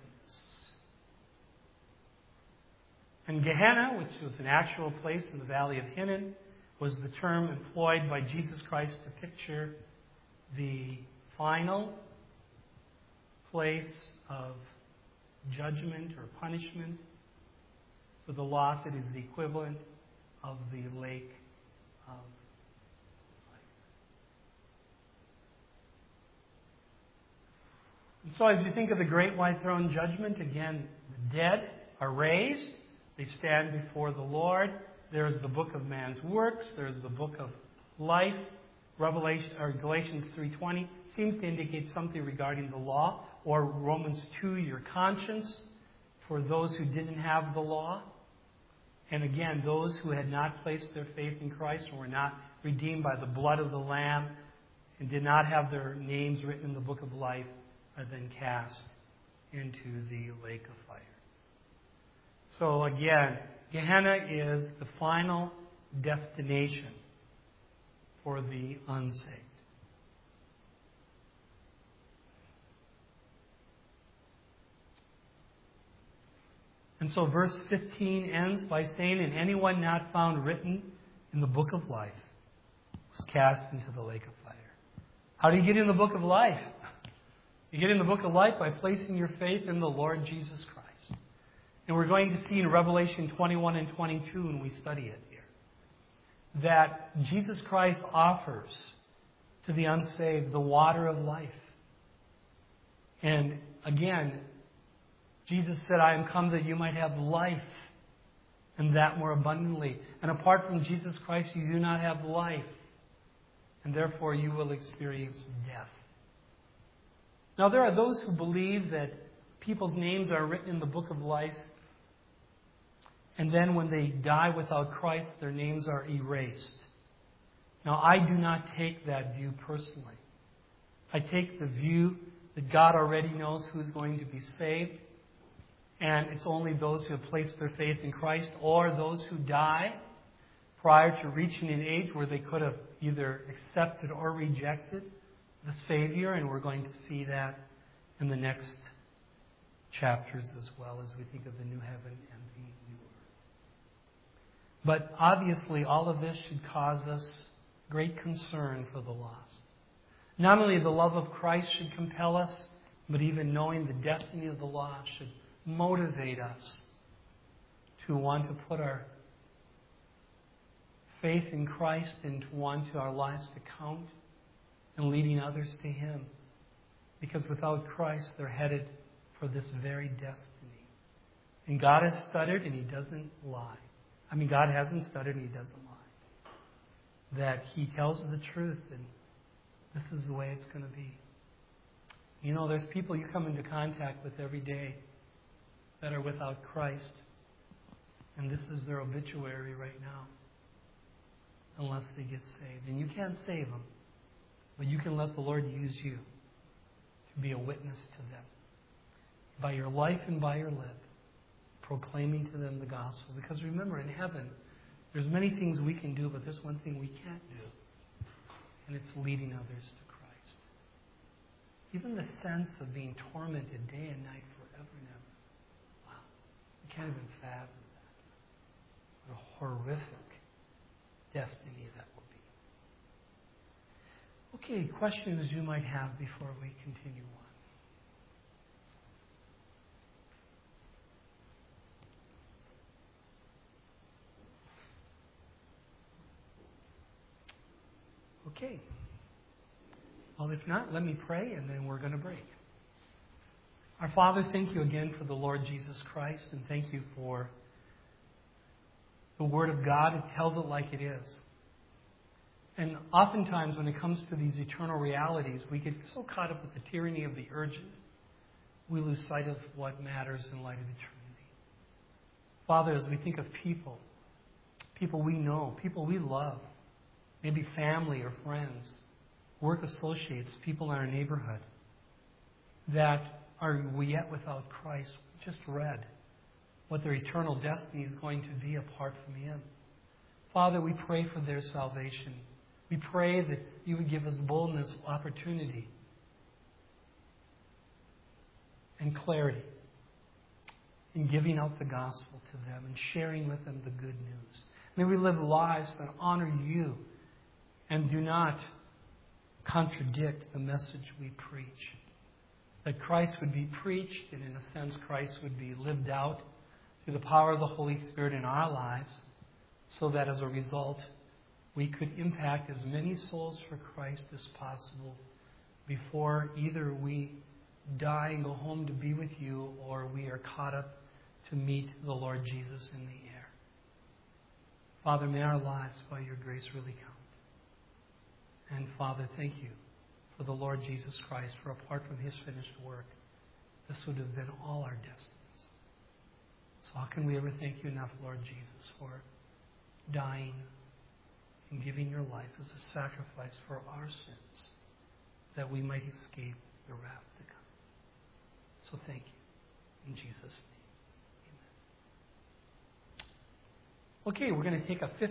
S1: And Gehenna, which was an actual place in the valley of Hinnom, was the term employed by Jesus Christ to picture the final place of judgment or punishment for the lost. It is the equivalent of the lake of fire. And so as you think of the great white throne judgment, again, the dead are raised. They stand before the Lord. There's the book of man's works. There's the book of life. Revelation or Galatians three twenty seems to indicate something regarding the law, or Romans two, your conscience, for those who didn't have the law. And again, those who had not placed their faith in Christ and were not redeemed by the blood of the Lamb and did not have their names written in the book of life are then cast into the lake of fire. So again, Gehenna is the final destination for the unsaved. And so verse fifteen ends by saying, "And anyone not found written in the book of life was cast into the lake of fire." How do you get in the book of life? You get in the book of life by placing your faith in the Lord Jesus Christ. And we're going to see in Revelation twenty-one and twenty-two when we study it here, that Jesus Christ offers to the unsaved the water of life. And again, Jesus said, "I am come that you might have life, and that more abundantly." And apart from Jesus Christ, you do not have life. And therefore, you will experience death. Now, there are those who believe that people's names are written in the book of life, and then when they die without Christ, their names are erased. Now, I do not take that view personally. I take the view that God already knows who's going to be saved. And it's only those who have placed their faith in Christ or those who die prior to reaching an age where they could have either accepted or rejected the Savior. And we're going to see that in the next chapters as well as we think of the new heaven and the new earth. But obviously, all of this should cause us great concern for the lost. Not only the love of Christ should compel us, but even knowing the destiny of the lost should motivate us to want to put our faith in Christ and to want to our lives to count and leading others to Him. Because without Christ, they're headed for this very destiny. And God has stuttered and He doesn't lie. I mean, God hasn't stuttered and He doesn't lie. That He tells the truth and this is the way it's going to be. You know, there's people you come into contact with every day that are without Christ. And this is their obituary right now. Unless they get saved. And you can't save them. But you can let the Lord use you to be a witness to them. By your life and by your lip. Proclaiming to them the gospel. Because remember, in heaven, there's many things we can do, but there's one thing we can't do. And it's leading others to Christ. Even the sense of being tormented day and night forever and ever. Wow. You can't even fathom that. What a horrific destiny that will be. Okay, questions you might have before we continue on? Okay. Well, if not, let me pray and then we're going to break. Our Father, thank you again for the Lord Jesus Christ and thank you for the Word of God. It tells it like it is. And oftentimes when it comes to these eternal realities, we get so caught up with the tyranny of the urgent, we lose sight of what matters in light of eternity. Father, as we think of people, people we know, people we love, maybe family or friends, work associates, people in our neighborhood that are yet without Christ. We just read what their eternal destiny is going to be apart from Him. Father, we pray for their salvation. We pray that you would give us boldness, opportunity, and clarity in giving out the gospel to them and sharing with them the good news. May we live lives that honor you and do not contradict the message we preach. That Christ would be preached, and in a sense, Christ would be lived out through the power of the Holy Spirit in our lives, so that as a result, we could impact as many souls for Christ as possible before either we die and go home to be with you, or we are caught up to meet the Lord Jesus in the air. Father, may our lives, by your grace, really count. And Father, thank you for the Lord Jesus Christ, for apart from His finished work, this would have been all our destinies. So how can we ever thank you enough, Lord Jesus, for dying and giving your life as a sacrifice for our sins, that we might escape the wrath to come. So thank you. In Jesus' name. Amen. Okay, we're going to take a fifth